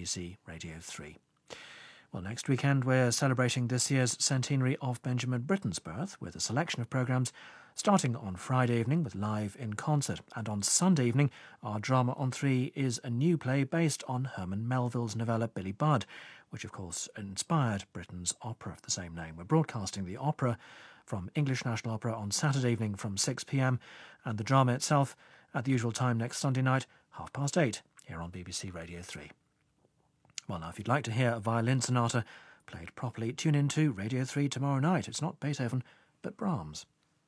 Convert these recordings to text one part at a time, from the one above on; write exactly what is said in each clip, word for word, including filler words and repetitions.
B C Radio three. Well, next weekend we're celebrating this year's centenary of Benjamin Britten's birth with a selection of programmes starting on Friday evening with Live in Concert. And on Sunday evening, our drama on three is a new play based on Herman Melville's novella Billy Budd, which of course inspired Britten's opera of the same name. We're broadcasting the opera from English National Opera on Saturday evening from six p m and the drama itself at the usual time next Sunday night, half past eight, here on B B C Radio three. Well, now, if you'd like to hear a violin sonata played properly, tune in to Radio three tomorrow night. It's not Beethoven, but Brahms.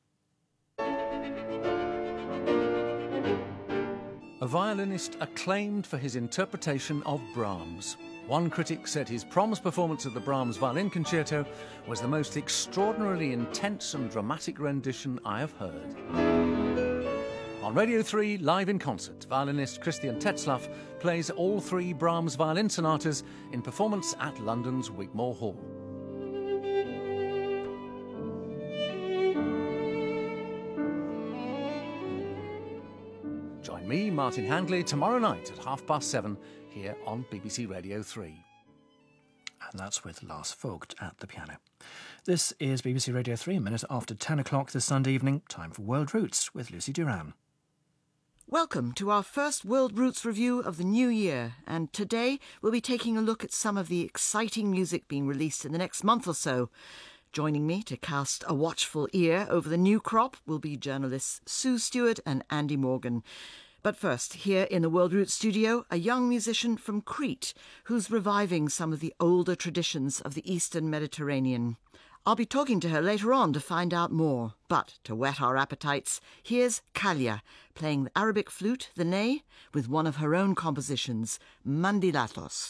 A violinist acclaimed for his interpretation of Brahms. One critic said his Proms performance of the Brahms Violin Concerto was the most extraordinarily intense and dramatic rendition I have heard. On Radio three, Live in Concert, violinist Christian Tetzlaff plays all three Brahms violin sonatas in performance at London's Wigmore Hall. Join me, Martin Handley, tomorrow night at half past seven here on B B C Radio three. And that's with Lars Vogt at the piano. This is B B C Radio three, a minute after ten o'clock this Sunday evening. Time for World Roots with Lucy Duran. Welcome to our first World Roots review of the new year, and today we'll be taking a look at some of the exciting music being released in the next month or so. Joining me to cast a watchful ear over the new crop will be journalists Sue Stewart and Andy Morgan. But first, here in the World Roots studio, a young musician from Crete who's reviving some of the older traditions of the Eastern Mediterranean. I'll be talking to her later on to find out more. But to whet our appetites, here's Kalia, playing the Arabic flute, the ney, with one of her own compositions, Mandilatos.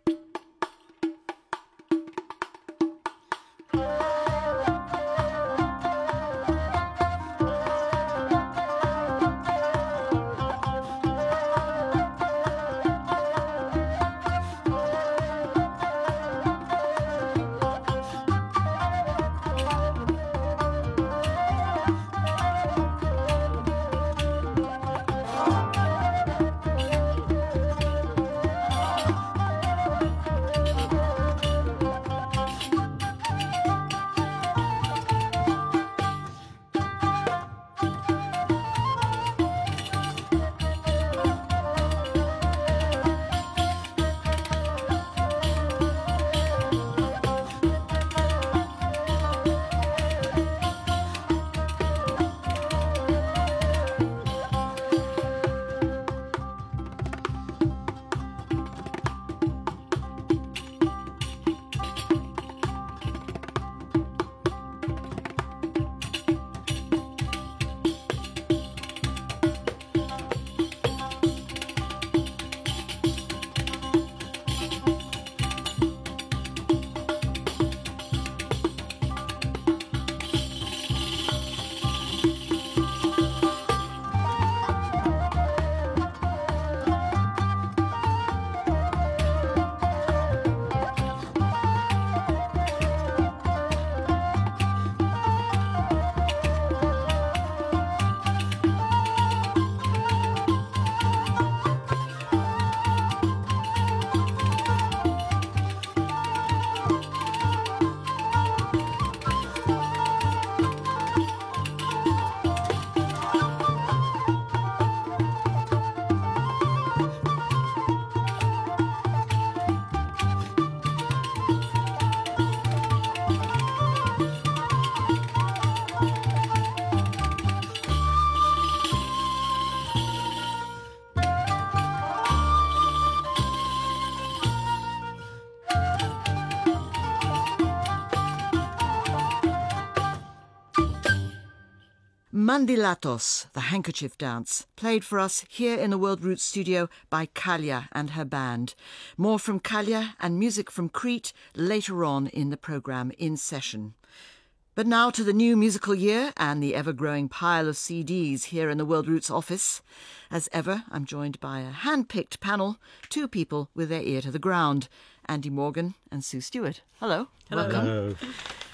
Mandilatos, the handkerchief dance, played for us here in the World Roots studio by Kalia and her band. More from Kalia and music from Crete later on in the programme In Session. But now to the new musical year and the ever-growing pile of C Ds here in the World Roots office. As ever, I'm joined by a hand-picked panel, two people with their ear to the ground, Andy Morgan and Sue Stewart. Hello. Hello. Welcome. Hello.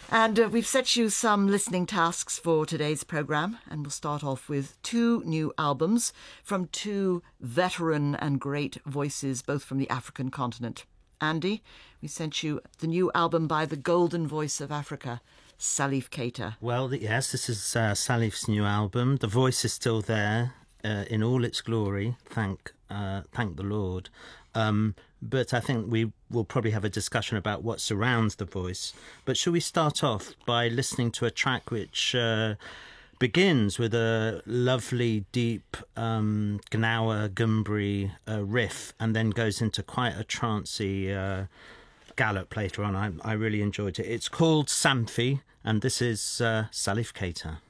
And uh, we've set you some listening tasks for today's programme, and we'll start off with two new albums from two veteran and great voices, both from the African continent. Andy, we sent you the new album by the golden voice of Africa, Salif Keita. Well, yes, this is uh, Salif's new album. The voice is still there uh, in all its glory, thank uh, thank the Lord. Um, but I think we will probably have a discussion about what surrounds the voice. But shall we start off by listening to a track which uh, begins with a lovely, deep um, Gnawa, Gumbri uh, riff and then goes into quite a trancey uh, gallop later on. I, I really enjoyed it. It's called Samphi, and this is uh, Salif Keita.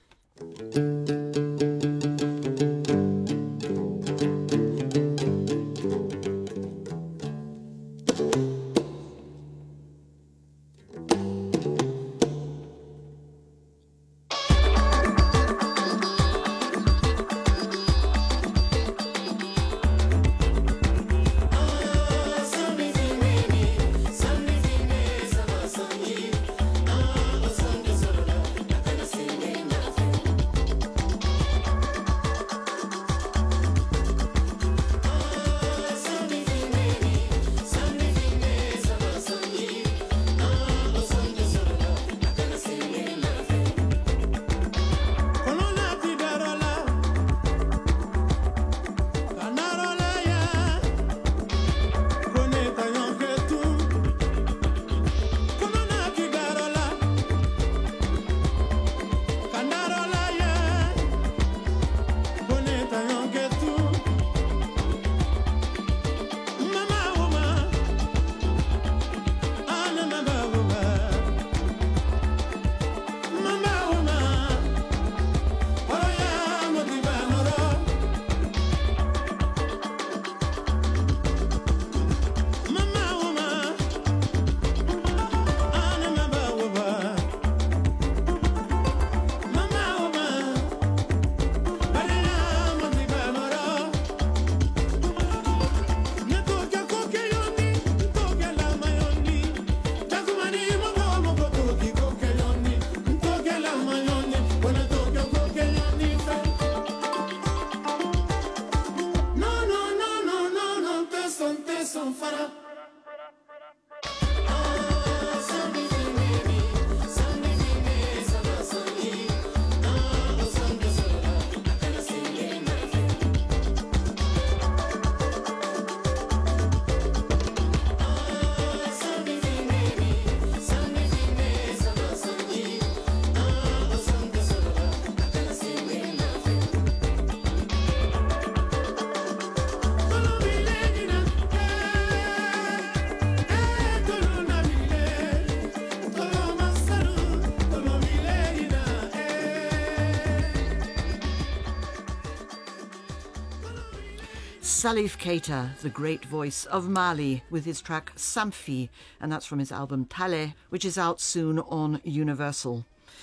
Salif Keita, the great voice of Mali, with his track Samphi, and that's from his album Tale, which is out soon on Universal.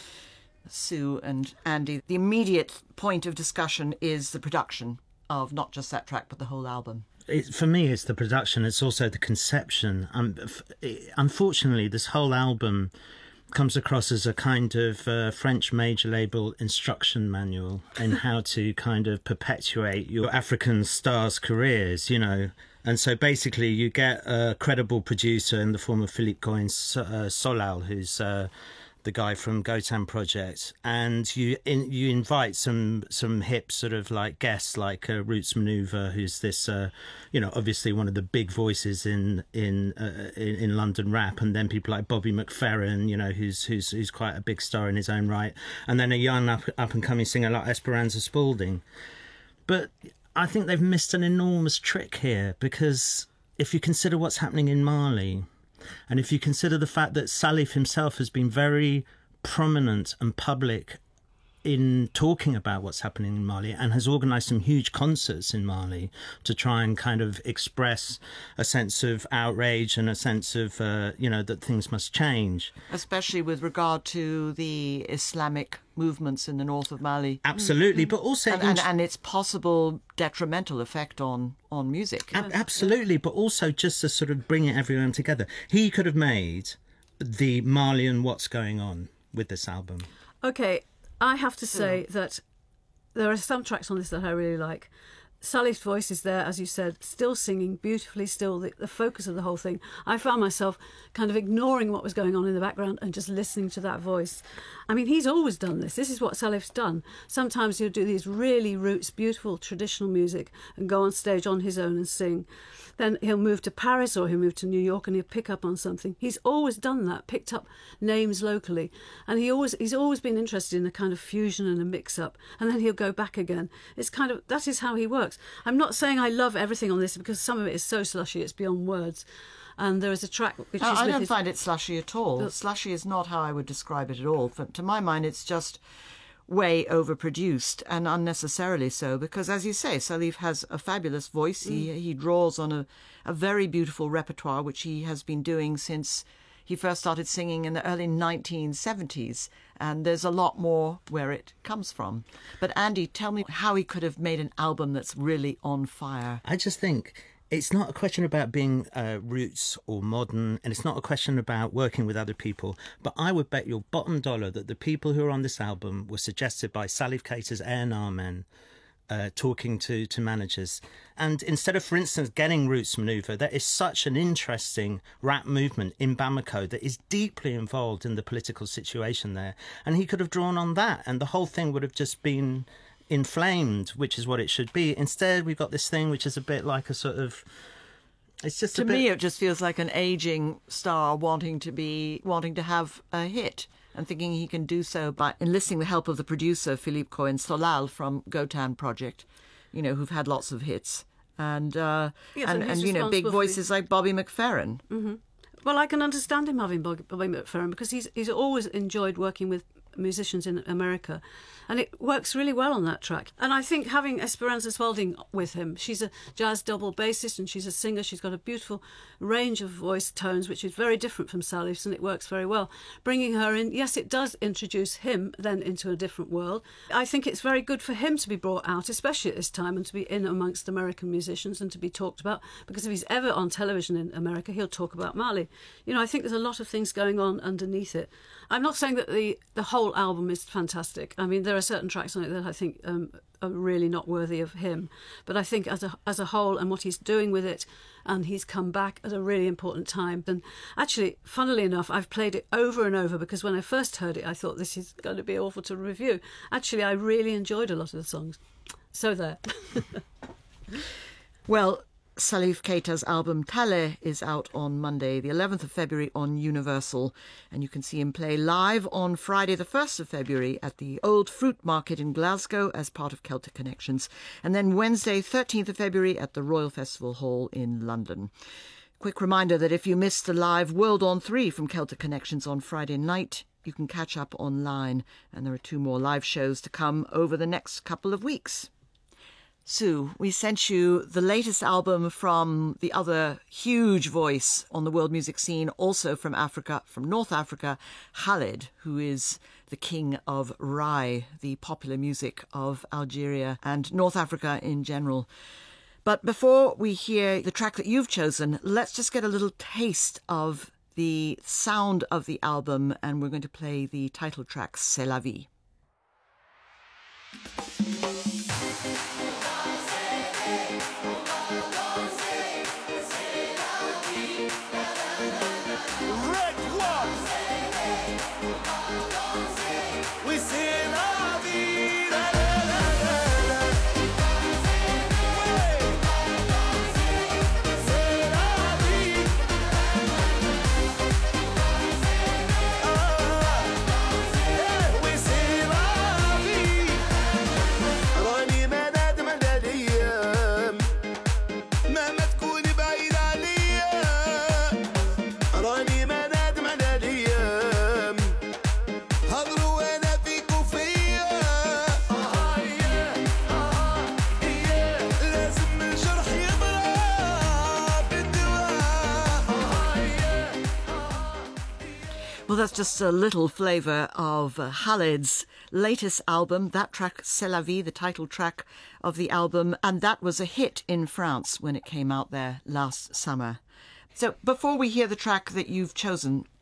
Sue and Andy, the immediate point of discussion is the production of not just that track, but the whole album. It, for me, it's the production. It's also the conception. Um, unfortunately, this whole album comes across as a kind of uh, French major label instruction manual in how to kind of perpetuate your African stars' careers, you know. And so basically you get a credible producer in the form of Philippe Cohen uh, Solal, who's uh, the guy from Gotan Project, and you in, you invite some some hip sort of like guests like uh, Roots Maneuver, who's this uh, you know obviously one of the big voices in in, uh, in in London rap, and then people like Bobby McFerrin, you know, who's who's who's quite a big star in his own right, and then a young up up and coming singer like Esperanza Spalding. But I think they've missed an enormous trick here, because if you consider what's happening in Mali, and if you consider the fact that Salif himself has been very prominent and public in talking about what's happening in Mali and has organised some huge concerts in Mali to try and kind of express a sense of outrage and a sense of, uh, you know, that things must change. Especially with regard to the Islamic movements in the north of Mali. Absolutely, but also... And, and, and its possible detrimental effect on, on music. A- absolutely, but also just to sort of bring everyone together. He could have made the Marley and what's going on with this album? Okay, I have to say that there are some tracks on this that I really like. Salif's voice is there, as you said, still singing beautifully, still the, the focus of the whole thing. I found myself kind of ignoring what was going on in the background and just listening to that voice. I mean, he's always done this. This is what Salif's done. Sometimes he'll do these really roots, beautiful traditional music and go on stage on his own and sing. Then he'll move to Paris or he'll move to New York and he'll pick up on something. He's always done that, picked up names locally. And he always he's always been interested in a kind of fusion and a mix-up. And then he'll go back again. It's kind of, that is how he works. I'm not saying I love everything on this because some of it is so slushy, it's beyond words. And there is a track which no, is... I don't his... find it slushy at all. But... Slushy is not how I would describe it at all. For, to my mind, it's just way overproduced and unnecessarily so because, as you say, Salif has a fabulous voice. Mm. He, he draws on a, a very beautiful repertoire, which he has been doing since he first started singing in the early nineteen seventies. And there's a lot more where it comes from. But Andy, tell me how he could have made an album that's really on fire. I just think it's not a question about being uh, roots or modern, and it's not a question about working with other people. But I would bet your bottom dollar that the people who are on this album were suggested by Salif Keita's A and R men. Uh, talking to, to managers. And instead of, for instance, getting Roots Maneuver, there is such an interesting rap movement in Bamako that is deeply involved in the political situation there. And he could have drawn on that and the whole thing would have just been inflamed, which is what it should be. Instead, we've got this thing which is a bit like a sort of... It's just to a bit... me, it just feels like an aging star wanting to be wanting to have a hit. And thinking he can do so by enlisting the help of the producer, Philippe Cohen-Solal from Gotan Project, you know, who've had lots of hits. And, uh, yes, and, and, and you know, big voices like Bobby McFerrin. Mm-hmm. Well, I can understand him having Bobby McFerrin because he's he's always enjoyed working with musicians in America. And it works really well on that track. And I think having Esperanza Spalding with him, she's a jazz double bassist and she's a singer. She's got a beautiful range of voice tones, which is very different from Salif's, and it works very well. Bringing her in, yes, it does introduce him then into a different world. I think it's very good for him to be brought out, especially at this time, and to be in amongst American musicians and to be talked about, because if he's ever on television in America, he'll talk about Marley. You know, I think there's a lot of things going on underneath it. I'm not saying that the, the whole album is fantastic. I mean, there are certain tracks on it that I think um, are really not worthy of him. But I think as a as a whole and what he's doing with it, and he's come back at a really important time. And actually, funnily enough, I've played it over and over because when I first heard it, I thought this is going to be awful to review. Actually, I really enjoyed a lot of the songs. So there. Well, Salif Keita's album Tale is out on Monday, the eleventh of February on Universal, and you can see him play live on Friday, the first of February at the Old Fruit Market in Glasgow as part of Celtic Connections, and then Wednesday, thirteenth of February at the Royal Festival Hall in London. Quick reminder that if you missed the live World on three from Celtic Connections on Friday night, you can catch up online, and there are two more live shows to come over the next couple of weeks. Sue, we sent you the latest album from the other huge voice on the world music scene, also from Africa, from North Africa, Khalid, who is the king of Rai, the popular music of Algeria and North Africa in general. But before we hear the track that you've chosen, let's just get a little taste of the sound of the album, and we're going to play the title track, C'est la vie. Well, that's just a little flavour of uh, Khalid's latest album. That track, C'est la vie, the title track of the album, and that was a hit in France when it came out there last summer. So before we hear the track that you've chosen,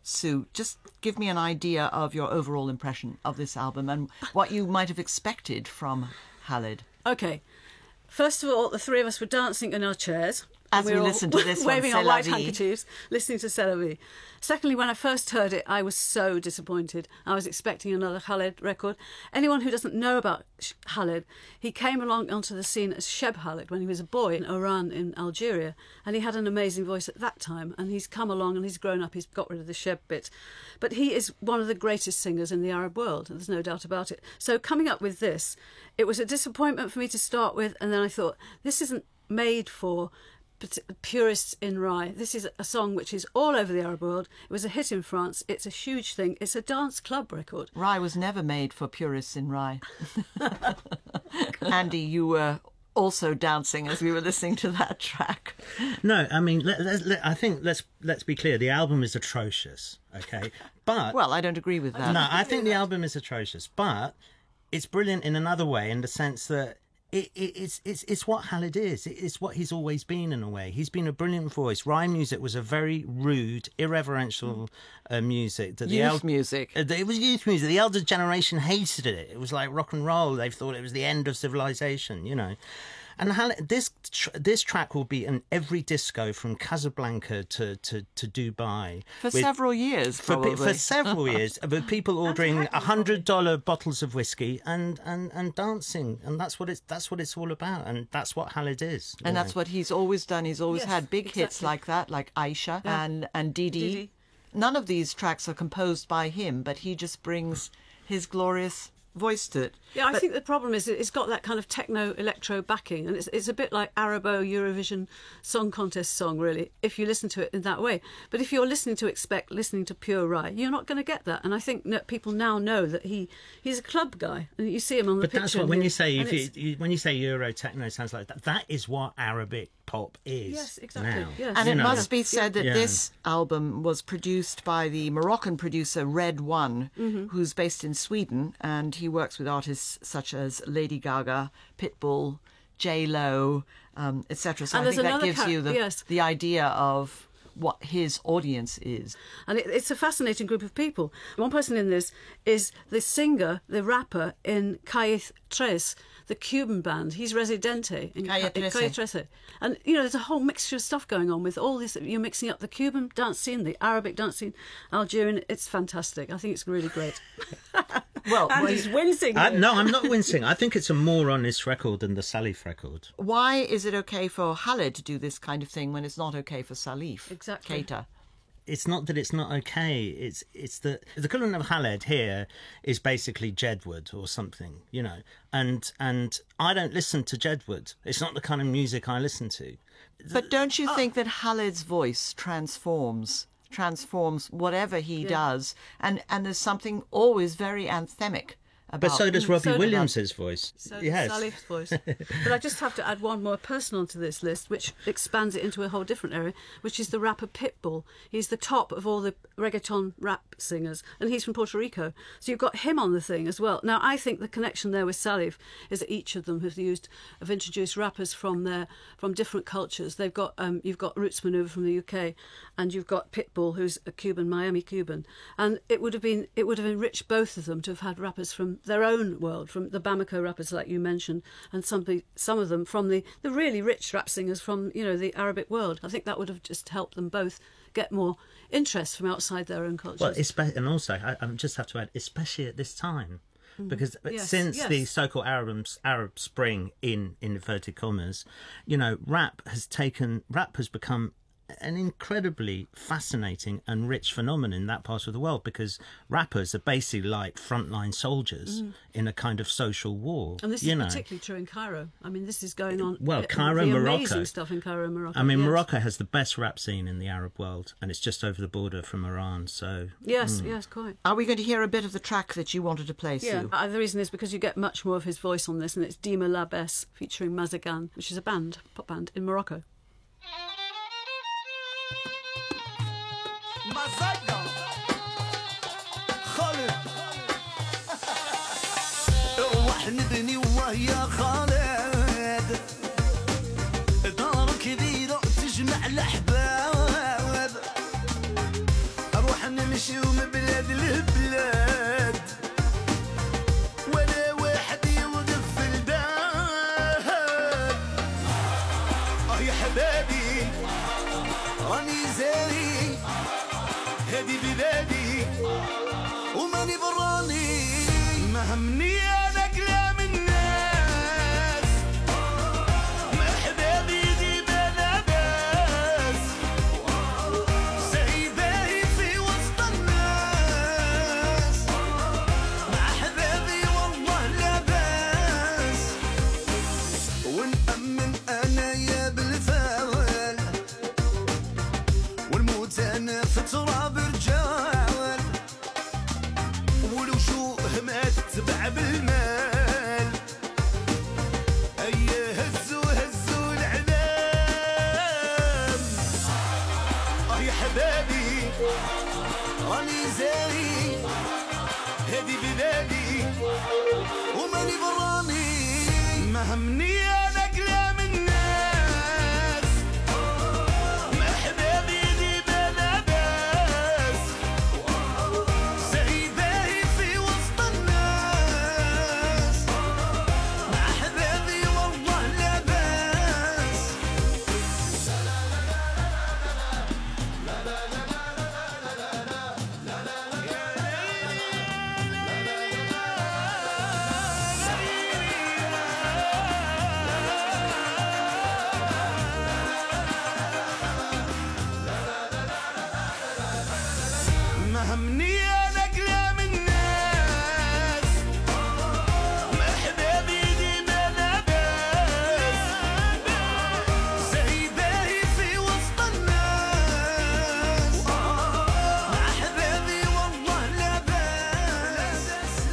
Sue, just give me an idea of your overall impression of this album and what you might have expected from Khaled. Okay. First of all, the three of us were dancing in our chairs. As we we were listen to this one, waving our C'est la white vie. handkerchiefs, listening to C'est la vie. Secondly, when I first heard it, I was so disappointed. I was expecting another Khaled record. Anyone who doesn't know about Khaled, he came along onto the scene as Sheb Khaled when he was a boy in Oran in Algeria, and he had an amazing voice at that time, and he's come along and he's grown up, he's got rid of the Sheb bit. But he is one of the greatest singers in the Arab world, there's no doubt about it. So coming up with this, it was a disappointment for me to start with, and then I thought, this isn't made for purists in Rai. This is a song which is all over the Arab world. It was a hit in France. It's a huge thing. It's a dance club record. Rai was never made for purists in Rai. Andy, you were also dancing as we were listening to that track. No, I mean, let, let, let, I think let's let's be clear. The album is atrocious, okay? But Well, I don't agree with that. no, I think the album is atrocious, but it's brilliant in another way, in the sense that It, it, it's it's it's what Khaled is. It, it's what he's always been in a way. He's been a brilliant voice. Rhyme music was a very rude, irreverential uh, music. That the Youth el- music. Uh, it was youth music. The elder generation hated it. It was like rock and roll. They thought it was the end of civilization, you know. And Khaled, this tr- this track will be in every disco from Casablanca to, to, to Dubai. For with- several years, for, probably. pe- for several years, with people ordering a hundred dollar bottles of whiskey and, and, and dancing, and that's what it's that's what it's all about, and that's what Khaled is. And that's what he's always done. He's always Yes, had big hits exactly. like that, like Aisha Yeah. and, and Didi. Didi. None of these tracks are composed by him, but he just brings his glorious voice to it. Yeah, I But- think the problem is that it's got that kind of techno electro backing, and it's it's a bit like Arabo Eurovision Song Contest song, really, if you listen to it in that way. But if you're listening to expect listening to pure Rai, you're not going to get that. And I think that people now know that he he's a club guy, and you see him on the But picture. that's what and when he- you say and if you, it's- you, when you say Euro techno sounds like that. That is what Arabic pop is. Yes, exactly. Now. Yes. And You it know. must be said that Yeah. this album was produced by the Moroccan producer Red One, Mm-hmm. who's based in Sweden, and he works with artists such as Lady Gaga, Pitbull, J Lo, um, et cetera. So And I there's think that another gives char- you the yes. the idea of what his audience is. And it, it's a fascinating group of people. One person in this is the singer, the rapper in Calle Tres, the Cuban band. He's Residente in Calle Ca- in Trece. Calle Trece. And, you know, there's a whole mixture of stuff going on with all this. You're mixing up the Cuban dance scene, the Arabic dance scene, Algerian. It's fantastic. I think it's really great. Well, And well, he's wincing. I, here. no, I'm not wincing. I think it's a more honest record than the Salif record. why is it okay for Khaled to do this kind of thing when it's not okay for Salif Exactly. Keita? It's not that it's not okay. It's it's that the equivalent of Khaled here is basically Jedward or something, you know. And and I don't listen to Jedward. It's not the kind of music I listen to. But don't you think that Khaled's voice transforms transforms whatever he does, and and there's something always very anthemic about. But so does Robbie so- Williams' voice. So yes. Salif's voice. But I just have to add one more person onto this list, which expands it into a whole different area, which is the rapper Pitbull. He's the top of all the reggaeton rap singers, and he's from Puerto Rico. So you've got him on the thing as well. Now, I think the connection there with Salif is that each of them have used, have introduced rappers from their from different cultures. They've got um, you've got Roots Maneuver from the U K, and you've got Pitbull, who's a Cuban, Miami Cuban, and it would have been it would have enriched both of them to have had rappers from their own world, from the Bamako rappers like you mentioned, and some some of them from the, the really rich rap singers from, you know, the Arabic world. I think that would have just helped them both get more interest from outside their own cultures. Well, espe- and also, I, I just have to add, especially at this time, because Yes, since yes. the so-called Arab Arab Spring, in inverted commas, you know, rap has taken rap has become an incredibly fascinating and rich phenomenon in that part of the world, because rappers are basically like frontline soldiers in a kind of social war. and this you is know. particularly true in Cairo. I mean, this is going on. Well, uh, Cairo, the Morocco. amazing stuff in Cairo, Morocco. I mean, yes. Morocco has the best rap scene in the Arab world, and it's just over the border from Iran. So Yes, yes, quite. Are we going to hear a bit of the track that you wanted to play, Yeah, Sue? uh, the reason is because you get much more of his voice on this, and it's Dima Labes featuring Mazagan, which is a band, pop band in Morocco. مزاجنا خالد روح نبني ويا خالد دار كبيرة تجمع الأحباب روح نمشي هذه بلادي وماني براني ما همني انا كلام الناس مرحبا بيدي بلا باس سايباهي في وسط الناس مع حبابي والله لا باس ونأمن انايا بالفاول ونموت انا في تراب رجال ولو شو ما تتبع بالمال ايه هزو هزو العلام اه يا حبابي راني زاهي هذه بلادي وماني براني ما همني انا كلام الناس مرحبا بيدي بلا باس سايباهي في وسط الناس مع حبابي والله لا باس ما همني انا كلام الناس مرحبا بيدي بلا باس سايباهي في وسط الناس مع حبابي والله لا باس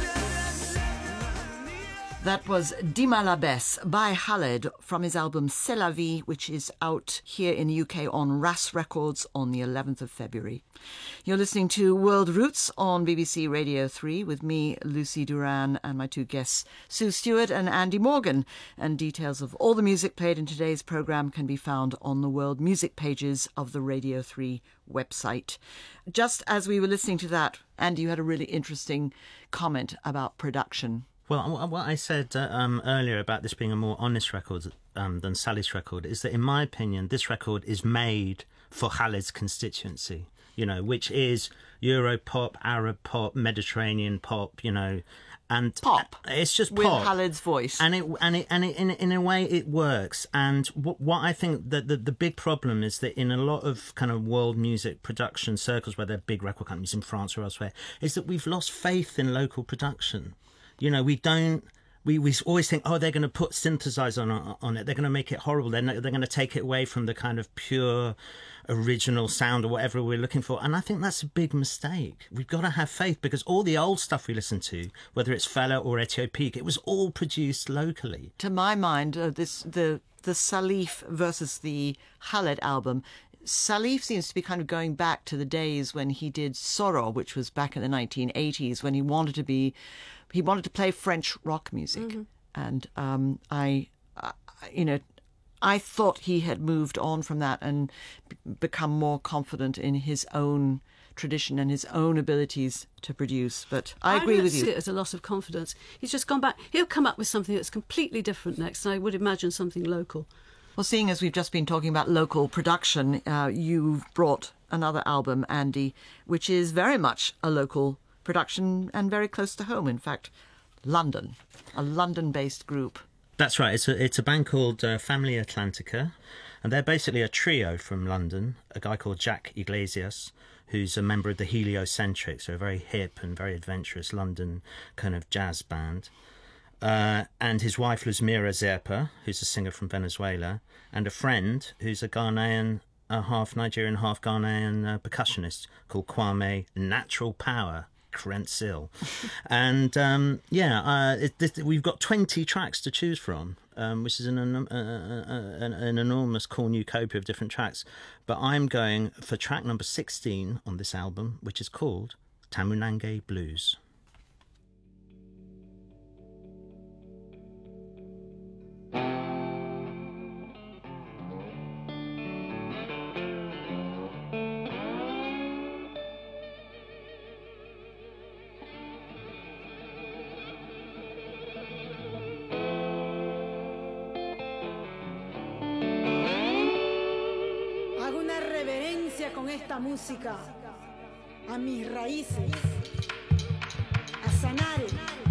That was Dima La Besse by Khaled from his album C'est la vie, which is out here in the U K on Ras Records on the eleventh of February. You're listening to World Roots on B B C Radio three with me, Lucy Duran, and my two guests, Sue Stewart and Andy Morgan. And details of all the music played in today's programme can be found on the World Music pages of the Radio three website. Just as we were listening to that, Andy, you had a really interesting comment about production. Well, what I said uh, um, earlier about this being a more honest record um, than Sally's record is that, in my opinion, this record is made for Khaled's constituency, you know, which is Euro pop, Arab pop, Mediterranean pop, you know, and Pop. It's just With pop. Khaled's voice. And it and it and it, in in a way it works. And what, what I think that the, the big problem is that in a lot of kind of world music production circles, where there are big record companies in France or elsewhere, is that we've lost faith in local production. You know, we don't. We, we always think, oh, they're going to put synthesizer on on it. They're going to make it horrible. They're not, they're going to take it away from the kind of pure original sound or whatever we're looking for. And I think that's a big mistake. We've got to have faith, because all the old stuff we listen to, whether it's Fela or Ethiopique, it was all produced locally. To my mind, uh, this the the Salif versus the Khaled album. Salif seems to be kind of going back to the days when he did Soro, which was back in the nineteen eighties, when he wanted to be, he wanted to play French rock music. Mm-hmm. And um, I, I, you know, I thought he had moved on from that and b- become more confident in his own tradition and his own abilities to produce. But I agree don't with see you. it as a loss of confidence. He's just gone back. He'll come up with something that's completely different next, and I would imagine something local. Well, seeing as we've just been talking about local production, uh, you've brought another album, Andy, which is very much a local production and very close to home. In fact, London, a London-based group. That's right. It's a, it's a band called uh, Family Atlantica, and they're basically a trio from London, a guy called Jack Iglesias, who's a member of the Heliocentrics, so a very hip and very adventurous London kind of jazz band. Uh, and his wife, Luzmira Zerpa, who's a singer from Venezuela, and a friend who's a Ghanaian, uh, half Nigerian, half Ghanaian uh, percussionist called Kwame Natural Power Krensil. And um, yeah, uh, it, this, we've got twenty tracks to choose from, um, which is an, uh, uh, an, an enormous cornucopia of different tracks. But I'm going for track number sixteen on this album, which is called Tamunange Blues. Hago una reverencia con esta música a mis raíces, a Sanare,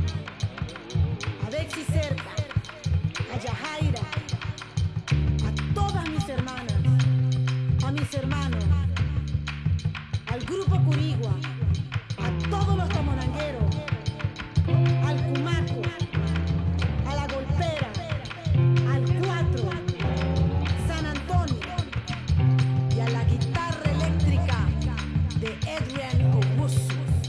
a Bexi Cerca, a Yajaira, a todas mis hermanas, a mis hermanos, al grupo Curigua, a todos los tamonangueros, al Cumaco, a la Golpera, al Cuatro, San Antonio y a la guitarra eléctrica de Adrian Owusu.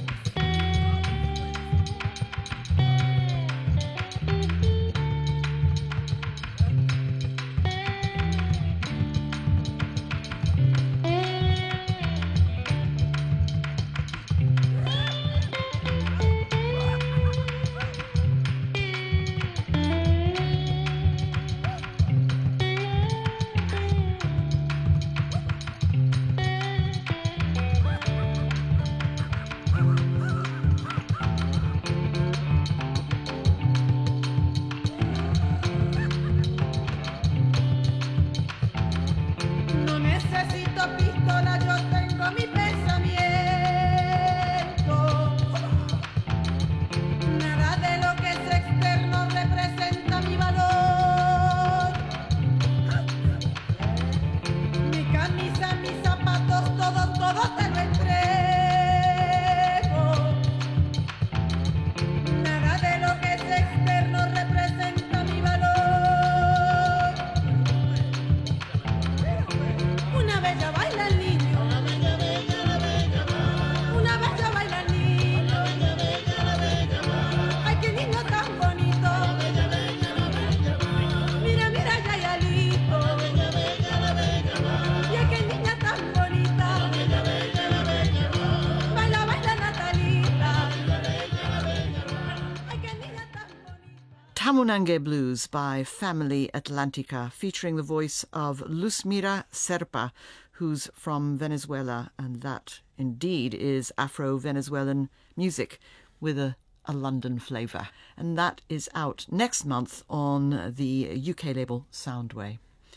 No necesito pistola, yo tengo mi pensamiento. Nada de lo que es externo representa mi valor. Mi camisa, mis zapatos, todo, todo te lo entrego. Nada de lo que es externo representa mi valor. Una bella baila el niño, una bella baila el niño, ay qué niño tan bonito, mira mira Yayalito, y ay qué niña tan bonita, baila baila Natalita, ay qué niña tan bonita. Tamunangue Blues by Family Atlantica, featuring the voice of Luzmira Serpa, who's from Venezuela, and that indeed is Afro-Venezuelan music with a, a London flavour. And that is out next month on the U K label Soundway.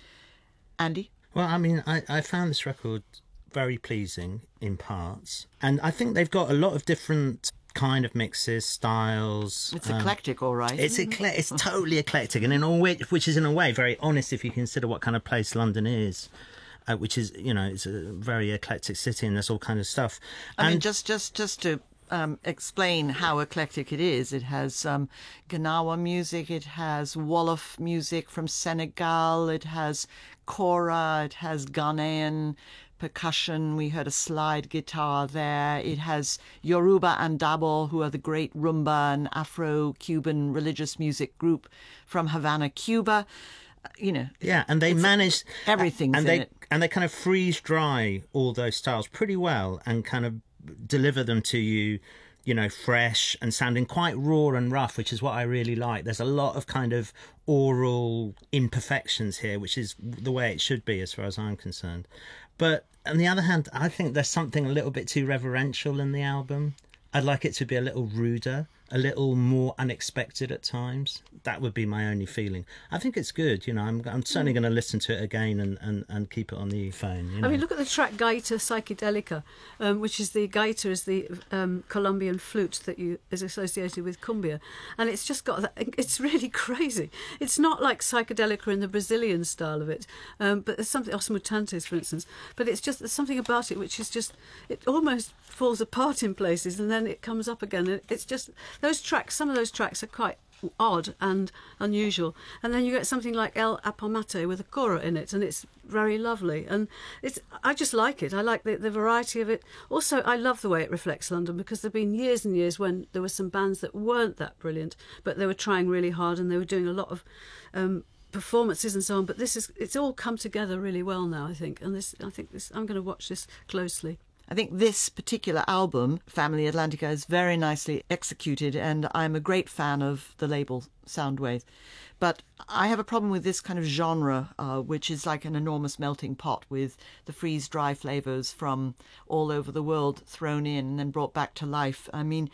Andy? Well, I mean, I, I found this record very pleasing in parts, and I think they've got a lot of different kind of mixes, styles. It's um, eclectic, all right. It's ecle- It's totally eclectic, and in a way, which is in a way very honest if you consider what kind of place London is, uh, which is, you know, it's a very eclectic city, and there's all kind of stuff. I mean, And- just just just to um, explain how eclectic it is, it has um, Gnawa music, it has Wolof music from Senegal, it has Kora, it has Ghanaian percussion. We heard a slide guitar there. It has Yoruba and Dabo, who are the great rumba and Afro-Cuban religious music group from Havana, Cuba. Uh, You know, Yeah, and they managed everything's and in they it. and they kind of freeze dry all those styles pretty well, and kind of deliver them to you, you know, fresh and sounding quite raw and rough, which is what I really like. There's a lot of kind of oral imperfections here, which is the way it should be as far as I'm concerned. But on the other hand, I think there's something a little bit too reverential in the album. I'd like it to be a little ruder, a little more unexpected at times. That would be my only feeling. I think it's good, you know. I'm, I'm certainly going to listen to it again and, and, and keep it on the phone. You know? I mean, look at the track Gaita Psychedelica, um, which is the gaita is the um, Colombian flute that you is associated with cumbia, and it's just got that. It's really crazy. It's not like psychedelica in the Brazilian style of it, um, but there's something Os Mutantes, for instance. But it's just there's something about it which is just it almost falls apart in places, and then it comes up again. And it's just those tracks. Some of those tracks are quite odd and unusual, and then you get something like El Apomate with a kora in it, and it's very lovely, and it's I just like it. I like the, the variety of it. Also, I love the way it reflects London, because there have been years and years when there were some bands that weren't that brilliant, but they were trying really hard and they were doing a lot of um, performances and so on. But this is it's all come together really well now, I think, and this I think this I'm going to watch this closely. I think this particular album, Family Atlantica, is very nicely executed, and I'm a great fan of the label Soundwave. But I have a problem with this kind of genre, uh, which is like an enormous melting pot with the freeze-dry flavours from all over the world thrown in and then brought back to life. I mean,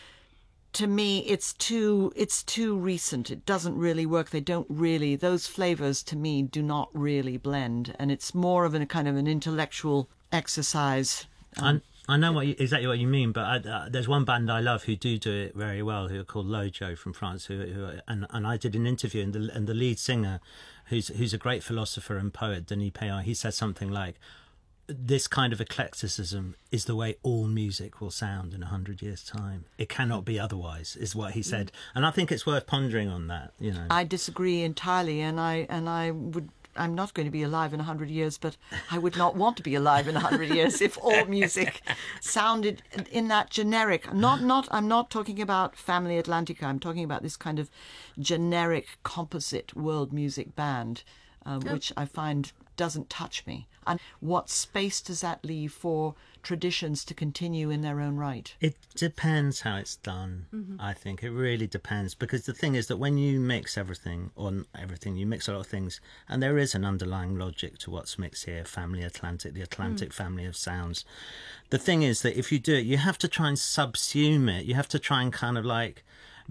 to me, it's too it's too recent. It doesn't really work. They don't really, those flavours to me do not really blend, and it's more of a kind of an intellectual exercise. And I know what you, exactly what you mean, but I, uh, there's one band I love who do do it very well, who are called Lojo from France, who, who and and I did an interview, and the and the lead singer, who's who's a great philosopher and poet, Denis Payan, he said something like, "This kind of eclecticism is the way all music will sound in a hundred years' time. It cannot be otherwise," is what he said, and I think it's worth pondering on that. You know, I disagree entirely, and I and I would. I'm not going to be alive in a hundred years, but I would not want to be alive in a hundred years if all music sounded in that generic. Not, not. I'm not talking about Family Atlantica. I'm talking about this kind of generic composite world music band, um, Yep. which I find doesn't touch me. And what space does that leave for traditions to continue in their own right? it depends how it's done. I think it really depends, because the thing is that when you mix everything, or n- everything, you mix a lot of things, and there is an underlying logic to what's mixed here. Family Atlantic, the Atlantic family of sounds. The thing is that if you do it, you have to try and subsume it. You have to try and kind of like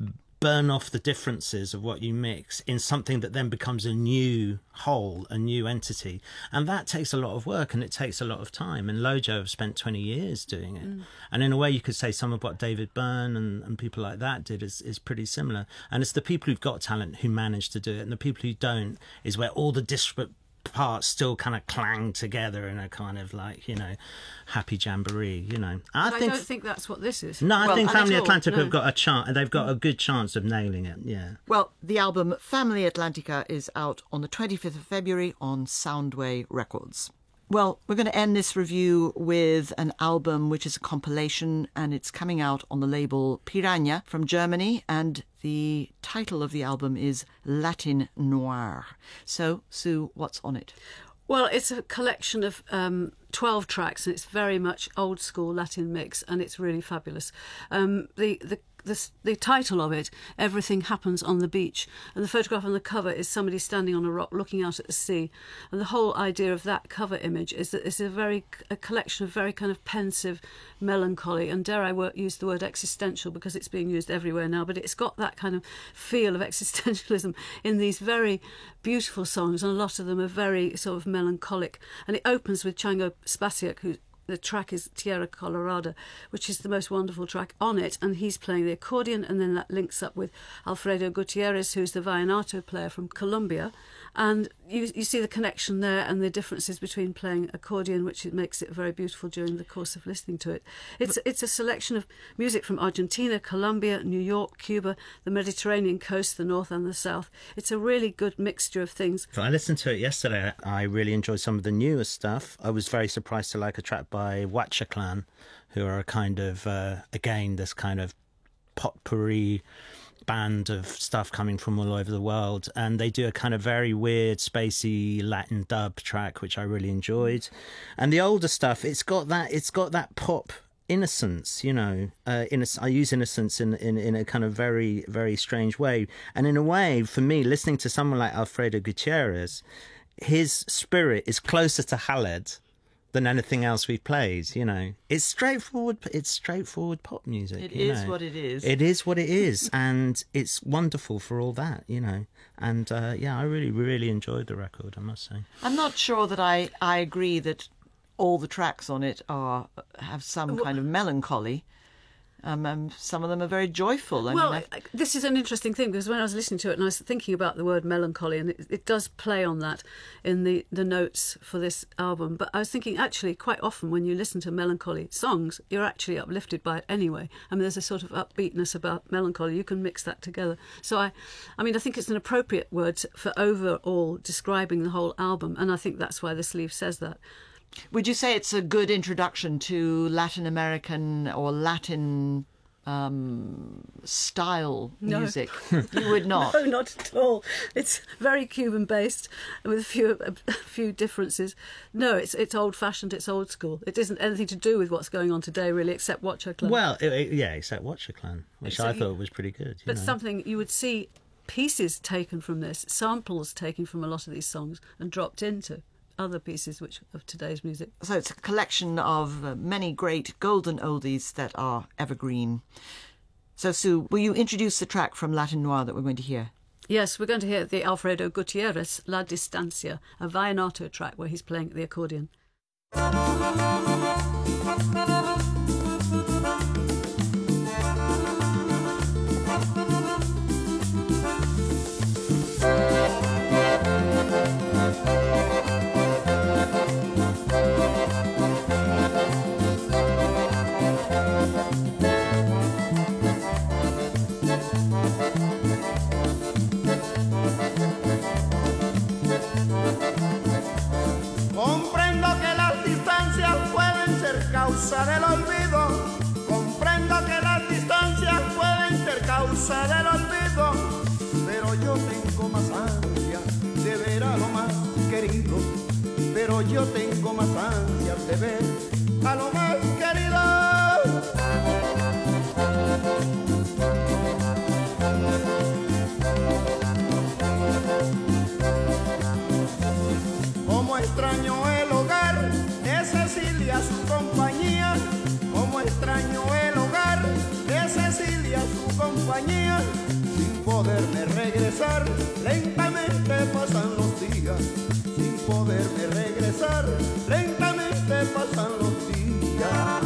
burn off the differences of what you mix in something that then becomes a new whole, a new entity. And that takes a lot of work, and it takes a lot of time. And Lojo have spent twenty years doing it. And in a way, you could say some of what David Byrne and, and people like that did is, is pretty similar. And it's the people who've got talent who manage to do it, and the people who don't is where all the disparate parts still kind of clang together in a kind of like, you know, happy jamboree, you know. I But I think don't think that's what this is. no, I Well, think not Family at all, Atlantic no. have got a chance. They've got a good chance of nailing it. Yeah. Well, the album Family Atlantica is out on the twenty-fifth of February on Soundway Records. Well, we're going to end this review with an album which is a compilation, and it's coming out on the label Piranha from Germany, and the title of the album is Latin Noir. So, Sue, what's on it? Well, it's a collection of um, twelve tracks, and it's very much old school Latin mix, and it's really fabulous. Um, the, the the the title of it, Everything Happens on the Beach, and the photograph on the cover is somebody standing on a rock looking out at the sea, and the whole idea of that cover image is that it's a very a collection of very kind of pensive melancholy, and dare I wor- use the word existential because it's being used everywhere now, but it's got that kind of feel of existentialism in these very beautiful songs, and a lot of them are very sort of melancholic. And it opens with Chango Spasiak, who the track is Tierra Colorada, which is the most wonderful track on it, and he's playing the accordion, and then that links up with Alfredo Gutierrez, who's the vallenato player from Colombia, and you you see the connection there and the differences between playing accordion, which it makes it very beautiful during the course of listening to it. It's it's a selection of music from Argentina, Colombia, New York, Cuba, the Mediterranean coast, the north and the south. It's a really good mixture of things. I listened to it yesterday. I really enjoyed some of the newer stuff. I was very surprised to like a track by Watcha Clan, who are a kind of, uh, again, this kind of potpourri band of stuff coming from all over the world, and they do a kind of very weird spacey Latin dub track which I really enjoyed. And the older stuff, it's got that it's got that pop innocence, you know. uh, innoc- I use innocence in, in in a kind of very very strange way, and in a way for me, listening to someone like Alfredo Gutierrez, his spirit is closer to Khaled than anything else we've played, you know. It's straightforward it's straightforward pop music. It you is know. what it is. It is what it is, and it's wonderful for all that, you know. And uh, yeah, I really, really enjoyed the record, I must say. I'm not sure that I, I agree that all the tracks on it are have some kind of melancholy. Um, um, some of them are very joyful. I well, mean, I- this is an interesting thing, because when I was listening to it and I was thinking about the word melancholy, and it, it does play on that in the, the notes for this album, but I was thinking actually quite often when you listen to melancholy songs, you're actually uplifted by it anyway. I mean, there's a sort of upbeatness about melancholy. You can mix that together. So I, I mean, I think it's an appropriate word for overall describing the whole album, and I think that's why the sleeve says that. would you say it's a good introduction to Latin American or Latin um, style No. music? You would not. No, not at all. It's very Cuban based with a few a few differences. No, it's it's old fashioned. It's old school. It isn't anything to do with what's going on today, really, except Watcha Clan. Well, it, it- yeah, except Watcha Clan, which So I you- thought was pretty good. You but know. something you would see pieces taken from this, samples taken from a lot of these songs, and dropped into other pieces which of today's music. So it's a collection of uh, many great golden oldies that are evergreen. So, Sue, will you introduce the track from Latin Noir that we're going to hear? Yes, we're going to hear the Alfredo Gutierrez La Distancia, a vallenato track where he's playing the accordion. Thank you. ser causa del olvido. Comprendo que las distancias pueden ser causa del olvido, pero yo tengo más ansia de ver a lo más querido. Pero yo tengo más ansias de ver a lo más querido. Como extraño el hogar de Cecilia, su compañía. Como extraño el hogar de Cecilia, su compañía. Sin poderme regresar, lentamente pasan los días. Sin poderme regresar, lentamente pasan los días.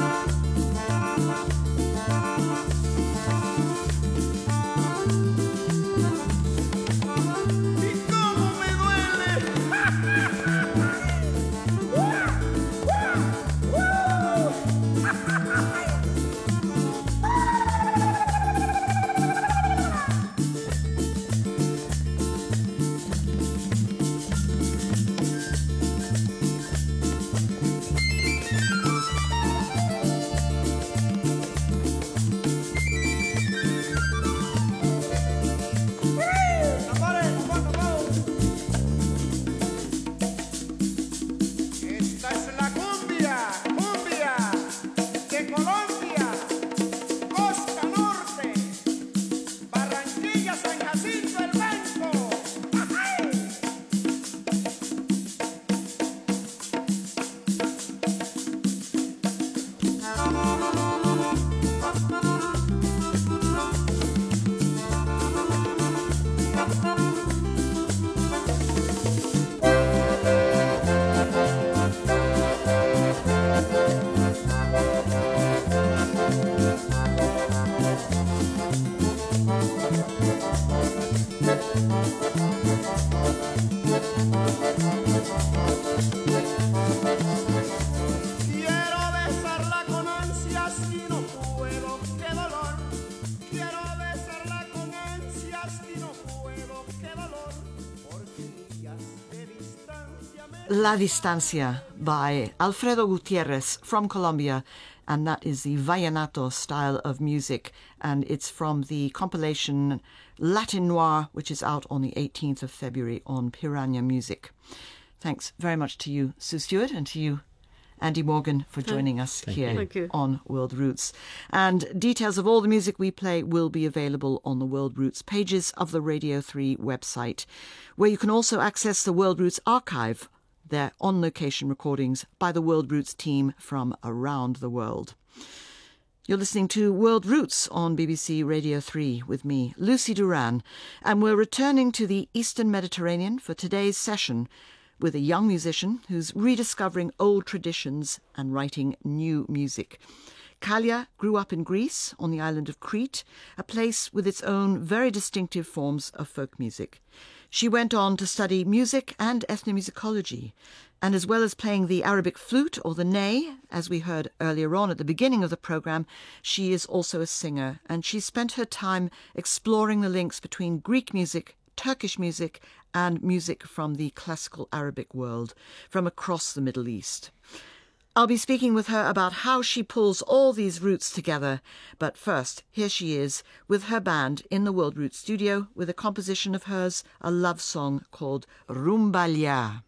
La Distancia by Alfredo Gutierrez from Colombia, and that is the vallenato style of music, and it's from the compilation Latin Noir, which is out on the eighteenth of February on Piranha Music. Thanks very much to you, Sue Stewart, and to you, Andy Morgan, for joining us Thank here you. Thank you. on World Roots. And details of all the music we play will be available on the World Roots pages of the Radio three website, where you can also access the World Roots archive, their on-location recordings by the World Roots team from around the world. You're listening to World Roots on B B C Radio three with me, Lucy Duran, and we're returning to the Eastern Mediterranean for today's session with a young musician who's rediscovering old traditions and writing new music. Kalia grew up in Greece on the island of Crete, a place with its own very distinctive forms of folk music. She went on to study music and ethnomusicology, and as well as playing the Arabic flute or the ney, as we heard earlier on at the beginning of the programme, she is also a singer, and she spent her time exploring the links between Greek music, Turkish music, and music from the classical Arabic world, from across the Middle East. I'll be speaking with her about how she pulls all these roots together. But first, here she is with her band in the World Roots studio with a composition of hers, a love song called Rumbalya.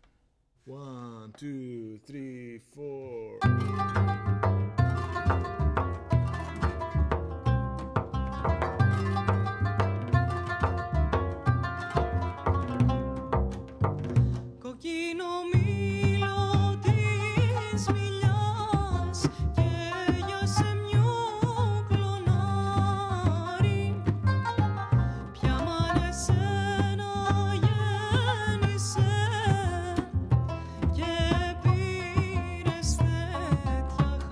One, two, three, four. Και πήρες τέτοια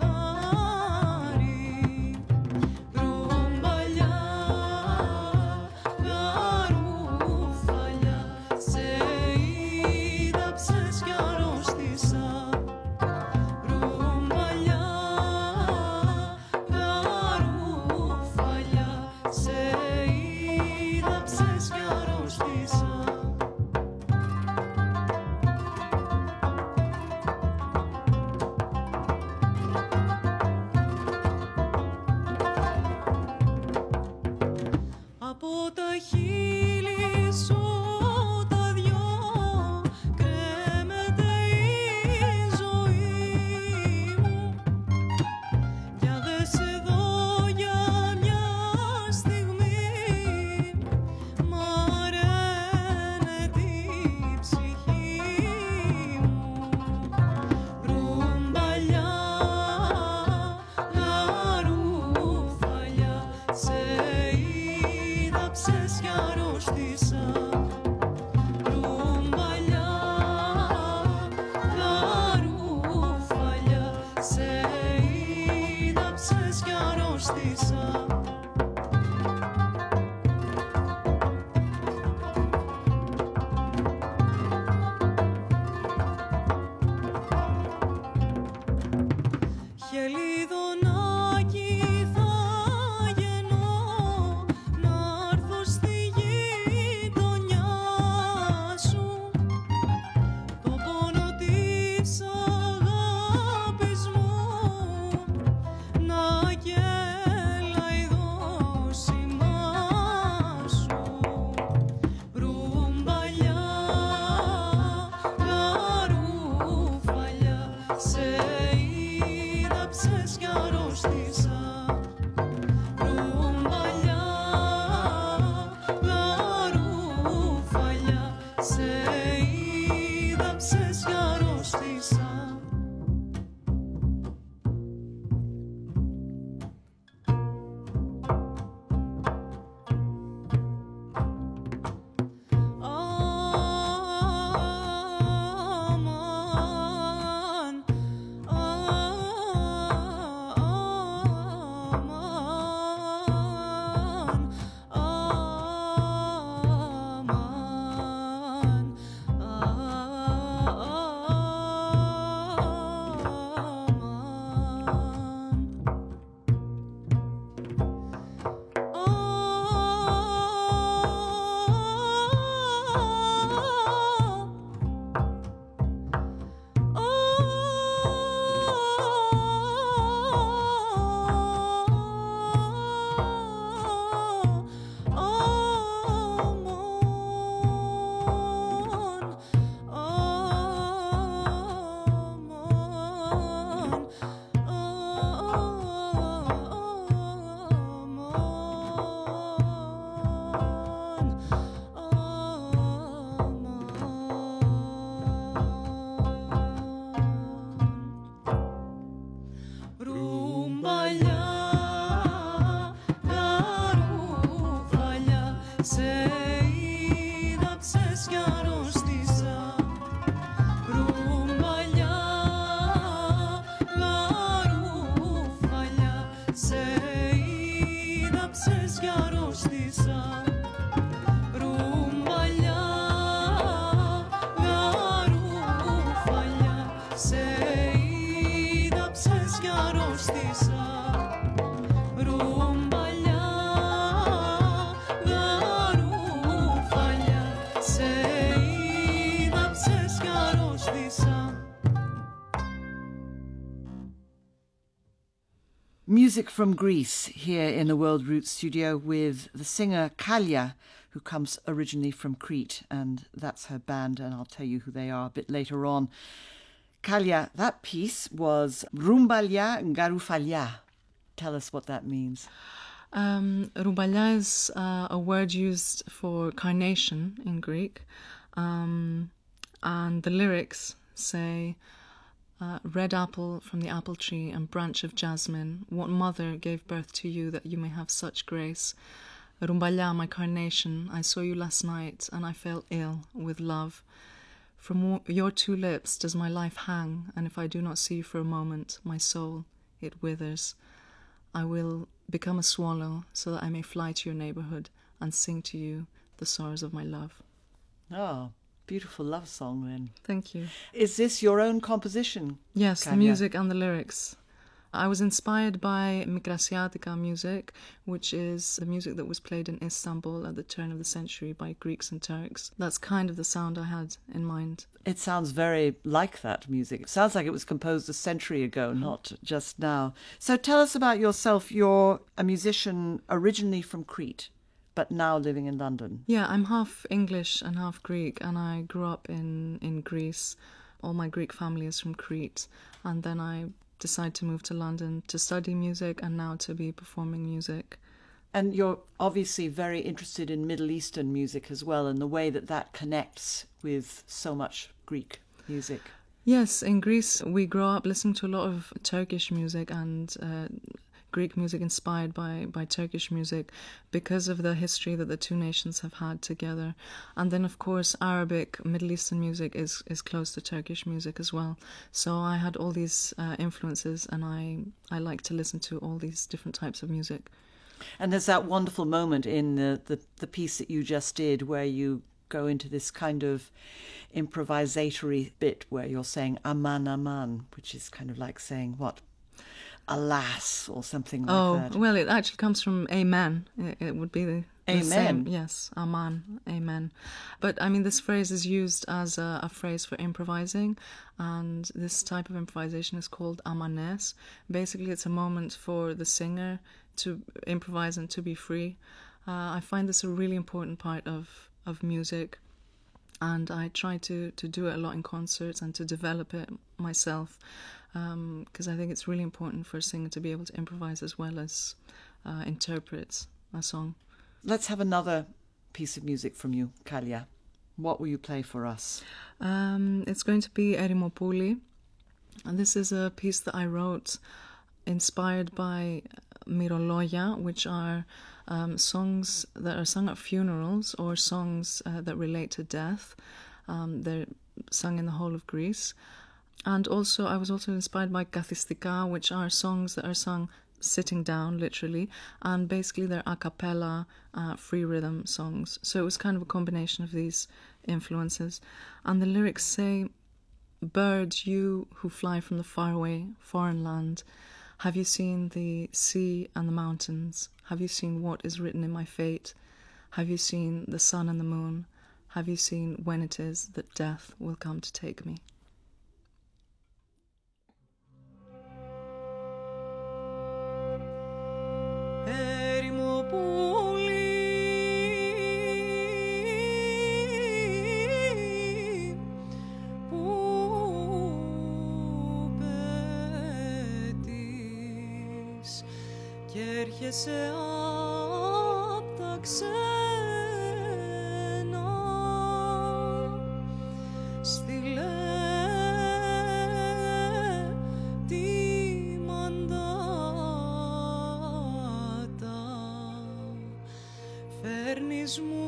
είδαψες κι αρρώστησα. Χελιδονάκι θα γεννώ, να'ρθω στη γειτονιά σου. Το πόνο της αγάπης μου να γέλαει δόσιμά σου. Ρουμπαλιά, γαρούφαλιά, σε είδαψες κι αρρώστησα. Ρουμπαλιά, γαρούφαλιά, σε είδαψες κι αρρώστησα. Αμάν, αμάν, αμάν, Ρουμπαλιά, γαρούφαλιά, σε είδαψες κι αρρώστησα. Ρουμπαλιά, γαρούφαλιά, σε είδαψες κι αρρώστησα. Ρουμπαλιά, γαρούφαλιά, σε είδαψες κι αρρώστησα. Ρουμπαλιά, γαρούφαλιά, σε είδαψες κι αρρώστησα. Music from Greece here in the World Roots studio with the singer Kalia, who comes originally from Crete, and that's her band, and I'll tell you who they are a bit later on. Kalia, that piece was Rumbalya Garufalya. Tell us what that means. Um, Rumbalya is uh, a word used for carnation in Greek, um, and the lyrics say, uh, red apple from the apple tree and branch of jasmine, what mother gave birth to you that you may have such grace? Rumbalya, my carnation, I saw you last night and I fell ill with love. From your two lips does my life hang, and if I do not see you for a moment, my soul, it withers. I will become a swallow so that I may fly to your neighbourhood and sing to you the sorrows of my love. Oh, beautiful love song then. Thank you. Is this your own composition? Yes, the Kalia? music and the lyrics. I was inspired by Mikrasiatica music, which is the music that was played in Istanbul at the turn of the century by Greeks and Turks. That's kind of the sound I had in mind. It sounds very like that music. It sounds like it was composed a century ago, not just now. So tell us about yourself. You're a musician originally from Crete, but now living in London. Yeah, I'm half English and half Greek, and I grew up in, in Greece. All my Greek family is from Crete, and then I decided to move to London to study music and now to be performing music. And you're obviously very interested in Middle Eastern music as well, and the way that that connects with so much Greek music. Yes, in Greece we grew up listening to a lot of Turkish music and uh, Greek music inspired by, by Turkish music because of the history that the two nations have had together. And then, of course, Arabic, Middle Eastern music is, is close to Turkish music as well. So I had all these uh, influences, and I, I like to listen to all these different types of music. And there's that wonderful moment in the, the, the piece that you just did where you go into this kind of improvisatory bit where you're saying aman aman, which is kind of like saying what? Alas, or something like oh, that. Oh, well, it actually comes from amen. It, it would be the, the amen. Same. Yes, aman, amen. But, I mean, this phrase is used as a, a phrase for improvising, and this type of improvisation is called amanes. Basically, it's a moment for the singer to improvise and to be free. Uh, I find this a really important part of, of music, and I try to, to do it a lot in concerts and to develop it myself, because um, I think it's really important for a singer to be able to improvise as well as uh, interpret a song. Let's have another piece of music from you, Kalia. What will you play for us? Um, it's going to be Erimopouli, and this is a piece that I wrote inspired by Mirologia, which are um, songs that are sung at funerals or songs uh, that relate to death. Um, they're sung in the whole of Greece. And also, I was also inspired by Kathistika, which are songs that are sung sitting down, literally, and basically they're a cappella, uh, free rhythm songs. So it was kind of a combination of these influences. And the lyrics say, "Bird, you who fly from the faraway foreign land, have you seen the sea and the mountains? Have you seen what is written in my fate? Have you seen the sun and the moon? Have you seen when it is that death will come to take me?" Έρχεσαι απ' τα ξένα, στείλε τη μαντάτα, φέρνεις μου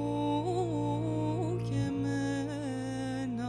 και εμένα.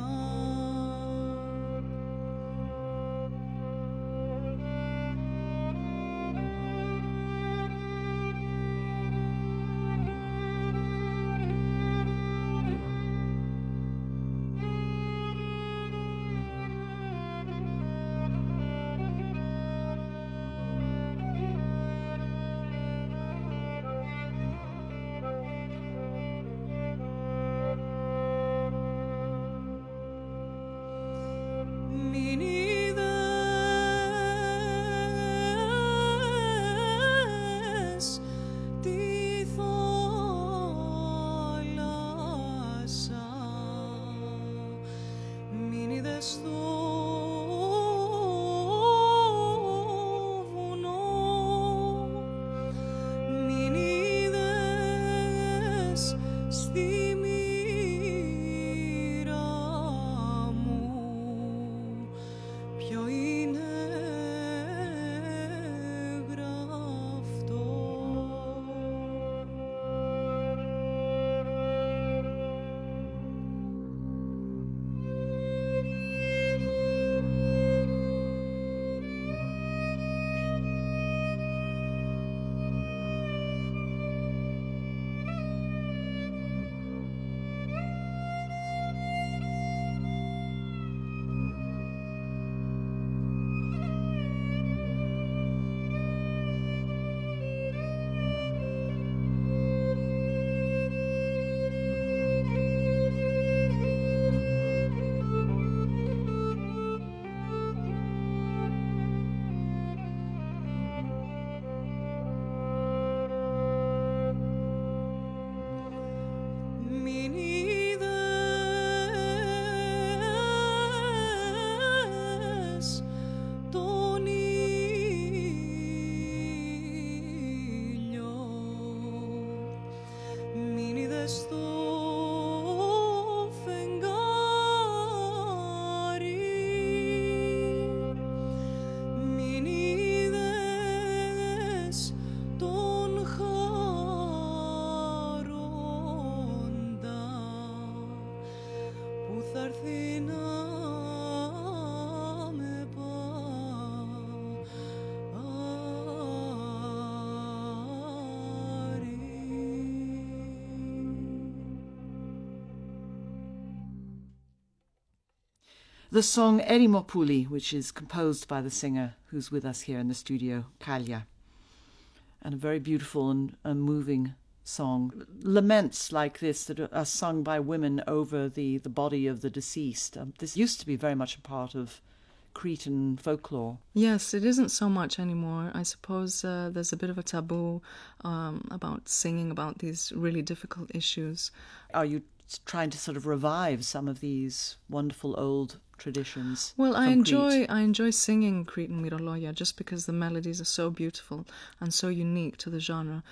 the song Erimopouli, which is composed by the singer who's with us here in the studio, Kalia. And a very beautiful and, and moving song. Laments like this that are sung by women over the, the body of the deceased. Um, this used to be very much a part of Cretan folklore. Yes, it isn't so much anymore. I suppose uh, there's a bit of a taboo um, about singing about these really difficult issues. Are you trying to sort of revive some of these wonderful old traditions? Well, I from enjoy Crete? I enjoy singing Cretan Miroloya just because the melodies are so beautiful and so unique to the genre.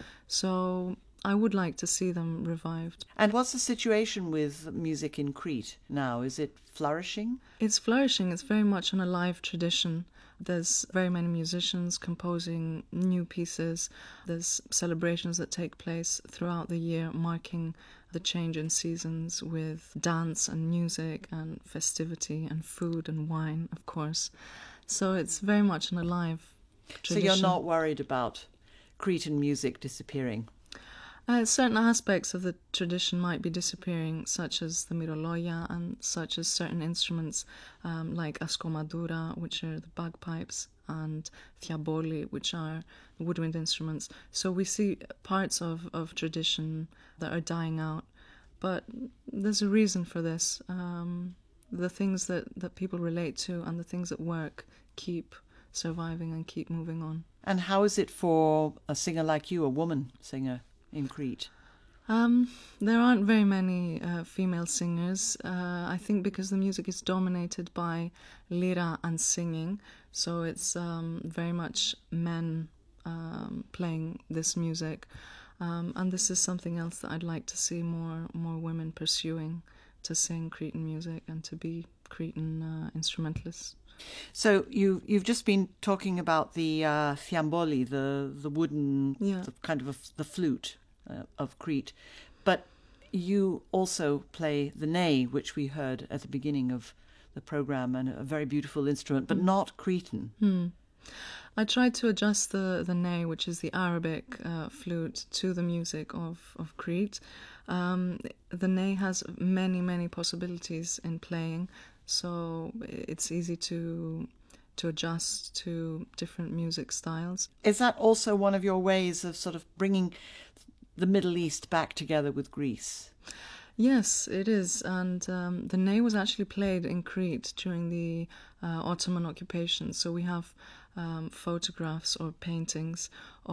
So I would like to see them revived. And what's the situation with music in Crete now? Is it flourishing? It's flourishing. It's very much an alive tradition. There's very many musicians composing new pieces. There's celebrations that take place throughout the year, marking the change in seasons with dance and music and festivity and food and wine, of course. So it's very much an alive tradition. So you're not worried about Cretan music disappearing? Uh, certain aspects of the tradition might be disappearing, such as the miroloya and such as certain instruments um, like askomadura, which are the bagpipes, and thiaboli, which are the woodwind instruments. So we see parts of, of tradition that are dying out, but there's a reason for this. Um, the things that, that people relate to and the things that work keep surviving and keep moving on. And how is it for a singer like you, a woman singer in Crete? Um, there aren't very many uh, female singers. Uh, I think because the music is dominated by lira and singing, so it's um, very much men um, playing this music. Um, and this is something else that I'd like to see more more women pursuing, to sing Cretan music and to be Cretan uh, instrumentalists. So you you've just been talking about the uh, thiamboli, the the wooden Yeah. the kind of a, the flute uh, of Crete, but you also play the ney, which we heard at the beginning of the program, and a very beautiful instrument, but not Cretan. Hmm. I tried to adjust the, the ney, which is the Arabic uh, flute, to the music of, of Crete. Um, the ney has many, many possibilities in playing, so it's easy to to adjust to different music styles. Is that also one of your ways of sort of bringing the Middle East back together with Greece? Yes, it is. And um, the ney was actually played in Crete during the uh, Ottoman occupation. So we have um, photographs or paintings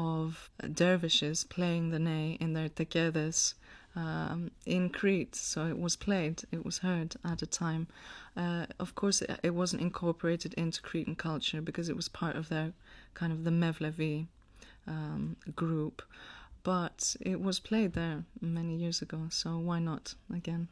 of dervishes playing the ney in their tekedes um, in Crete. So it was played, it was heard at a time. Uh, of course, it, it wasn't incorporated into Cretan culture because it was part of their kind of the Mevlevi um, group. But it was played there many years ago, so why not again?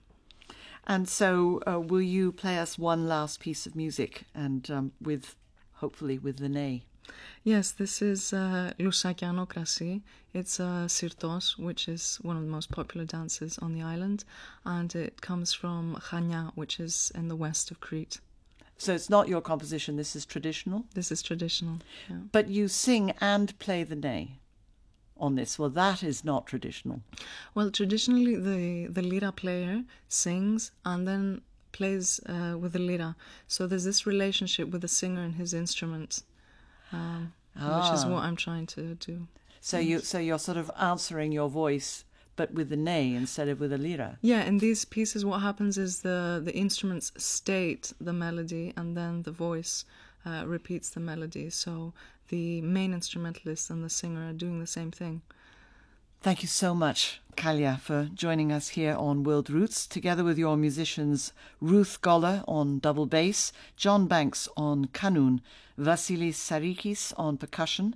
And so uh, will you play us one last piece of music, and um, with, hopefully, with the ney? Yes, this is uh, Lousakiano Krasi. It's uh, Sirtos, which is one of the most popular dances on the island, and it comes from Chania, which is in the west of Crete. So it's not your composition, this is traditional? This is traditional, yeah. But you sing and play the ney on this. Well, that is not traditional. Well, traditionally, the, the lira player sings and then plays uh, with the lira. So there's this relationship with the singer and his instrument, um, Ah. which is what I'm trying to do. So you so you're sort of answering your voice, but with the ney instead of with the lira. Yeah, in these pieces, what happens is the, the instruments state the melody and then the voice uh, repeats the melody. So the main instrumentalist and the singer are doing the same thing. Thank you so much, Kalia, for joining us here on World Roots, together with your musicians Ruth Goller on double bass, John Banks on kanun, Vasilis Sarikis on percussion,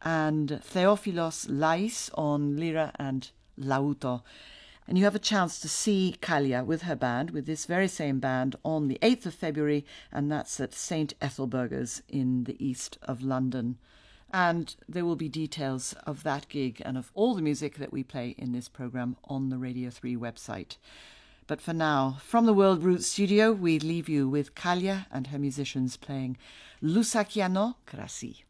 and Theophilos Lais on lira and lauto. And you have a chance to see Kalia with her band, with this very same band, on the eighth of February, and that's at Saint Ethelburga's in the east of London. And there will be details of that gig and of all the music that we play in this programme on the Radio three website. But for now, from the World Roots studio, we leave you with Kalia and her musicians playing Lousakiano Krasi.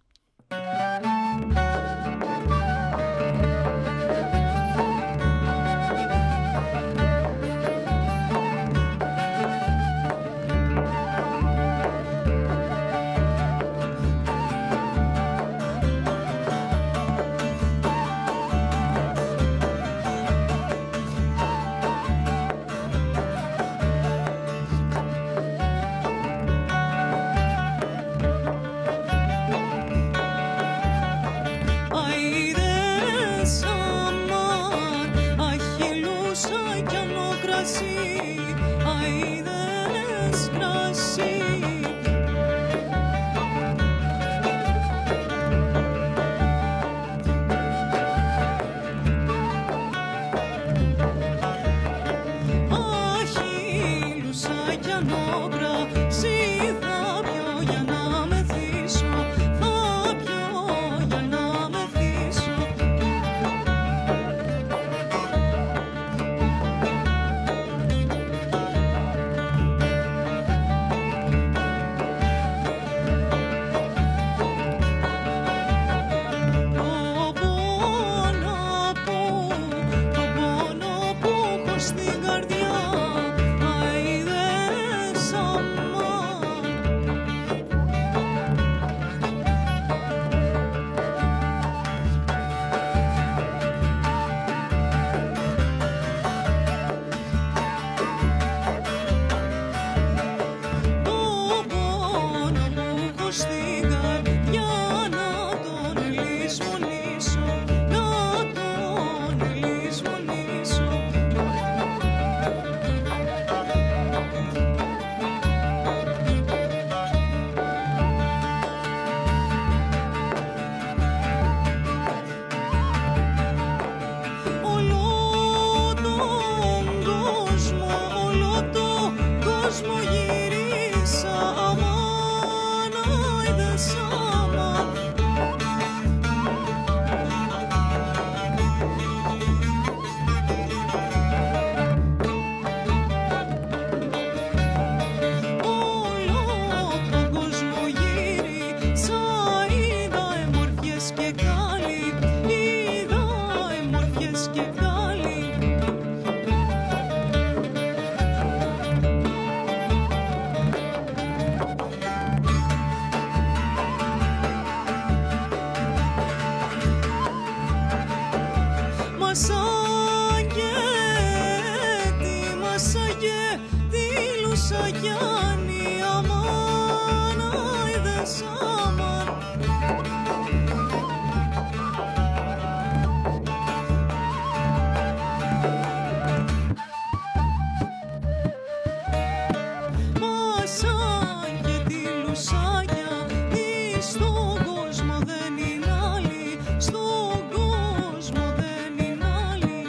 μορφιές και κάλλη, είδα οι μορφιές και κάλλη. Μασάγε, τι μασάγε, τι λουσαγιάννη, αμάν, άιδες αμάν. Μασάγε, τι λουσάγια, ή στον κόσμο δεν είναι άλλη, στον κόσμο δεν είναι άλλη.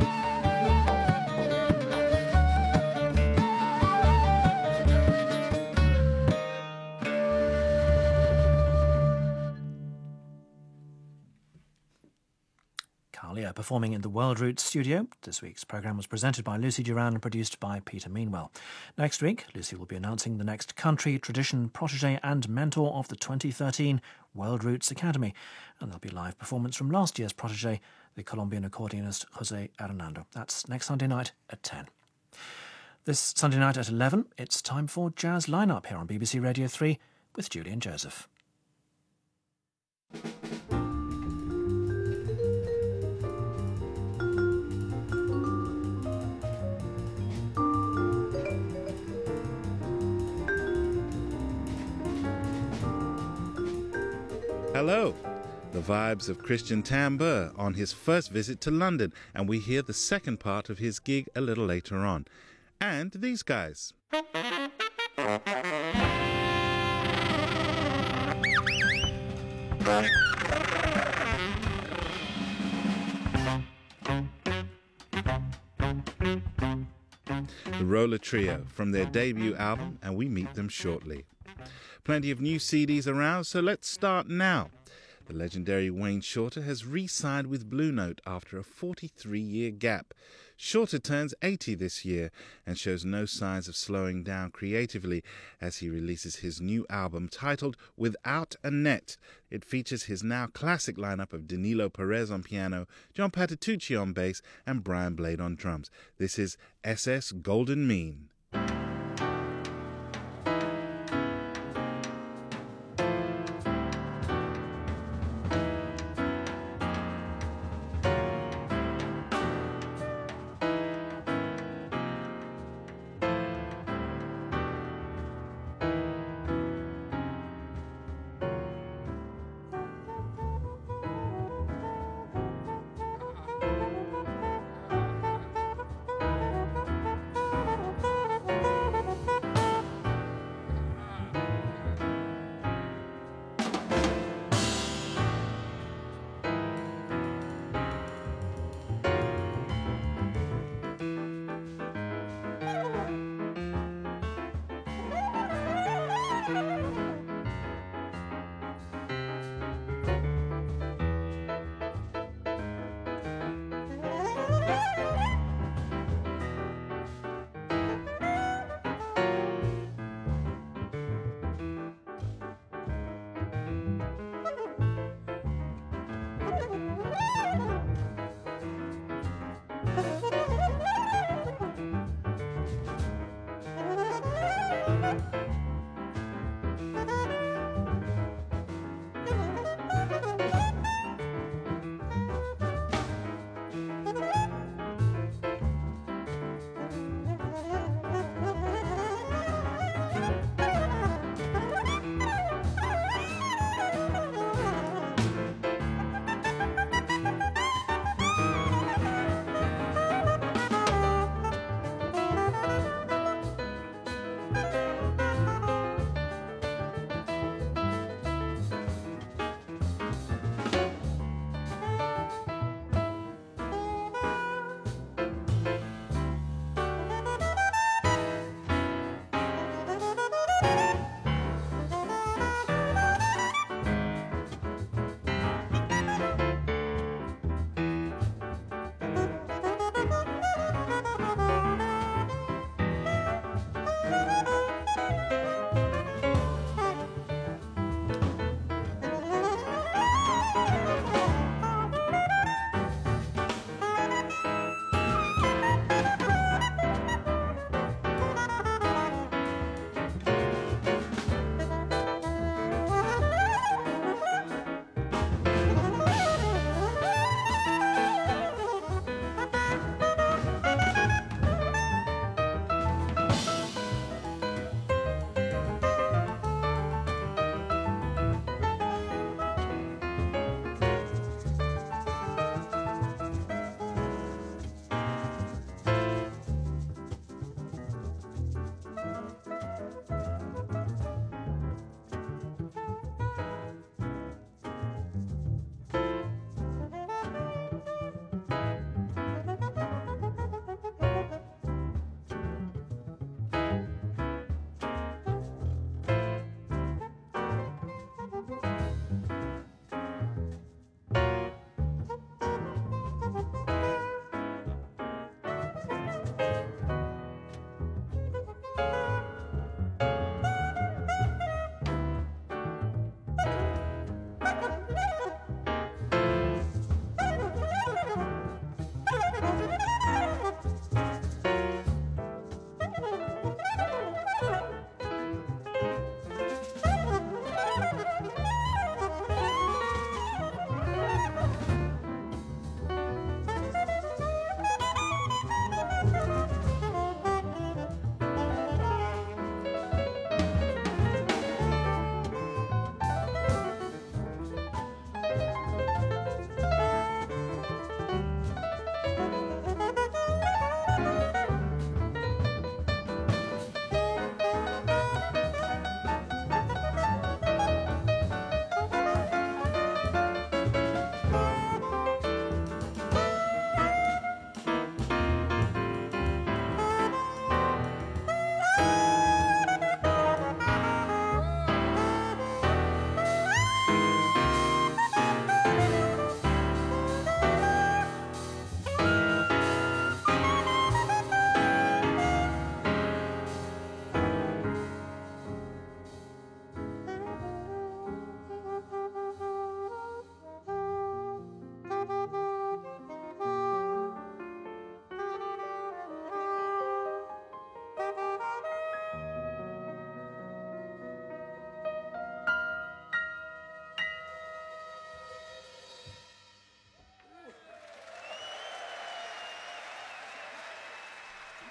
Kalia performing in the World Roots studio. This week's programme was presented by Lucy Duran and produced by Peter Meanwell. Next week, Lucy will be announcing the next country, tradition, protégé and mentor of the twenty thirteen World Roots Academy. And there'll be live performance from last year's protégé, the Colombian accordionist Jose Hernando. That's next Sunday night at ten. This Sunday night at eleven, it's time for Jazz Lineup here on B B C Radio three with Julian Joseph. Hello. The vibes of Christian Tambur on his first visit to London, and we hear the second part of his gig a little later on. And these guys. The Roller Trio from their debut album, and we meet them shortly. Plenty of new C Ds around, so let's start now. The legendary Wayne Shorter has re-signed with Blue Note after a forty-three-year gap. Shorter turns eighty this year and shows no signs of slowing down creatively as he releases his new album titled Without a Net. It features his now classic lineup of Danilo Perez on piano, John Patitucci on bass and Brian Blade on drums. This is S S Golden Mean.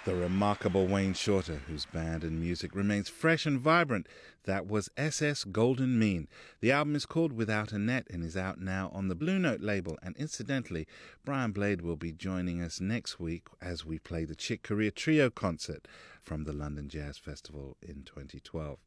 The remarkable Wayne Shorter, whose band and music remains fresh and vibrant. That was S S Golden Mean. The album is called Without a Net and is out now on the Blue Note label. And incidentally, Brian Blade will be joining us next week as we play the Chick Corea Trio concert from the London Jazz Festival in twenty twelve.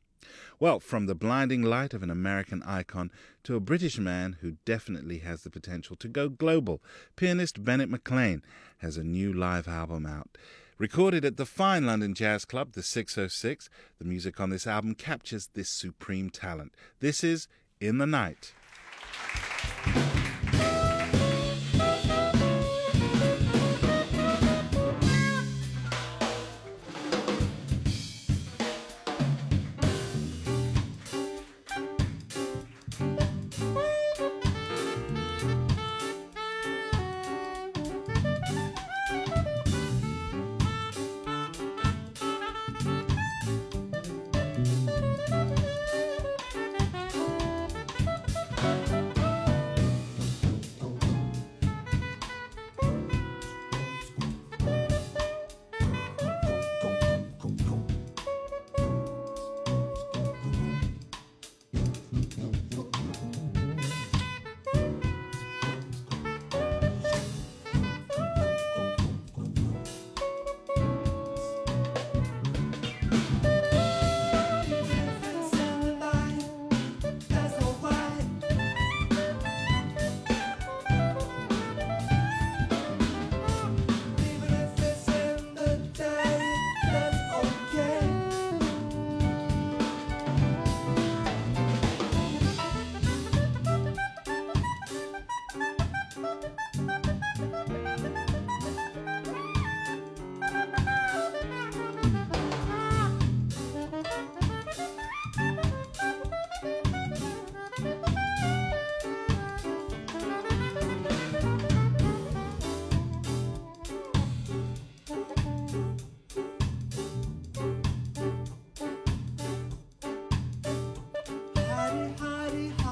Well, from the blinding light of an American icon to a British man who definitely has the potential to go global, pianist Bennett McLean has a new live album out. Recorded at the fine London Jazz Club, the six oh six, the music on this album captures this supreme talent. This is In the Night.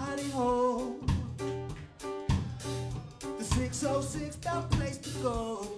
six oh six, the place to go.